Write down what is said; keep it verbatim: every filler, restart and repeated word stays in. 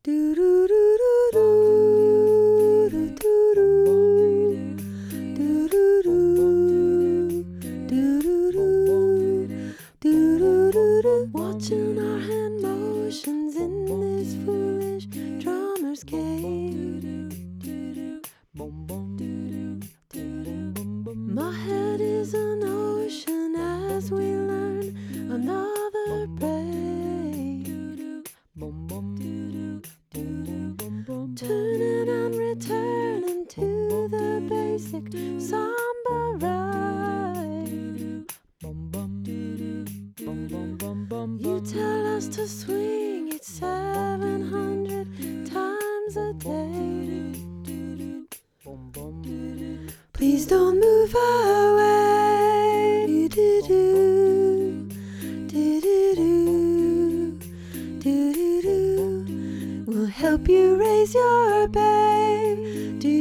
Do do do do do do do do do do do do do do. Watching our hand motions in this foolish drummer's game. My head is an ocean as we learn another break. Turning and returning to the basic samba ride. You tell us to swing it seven hundred times a day. Please don't move away. Do-do-do, do-do-do, do-do-do. We'll help you raise your babe. Do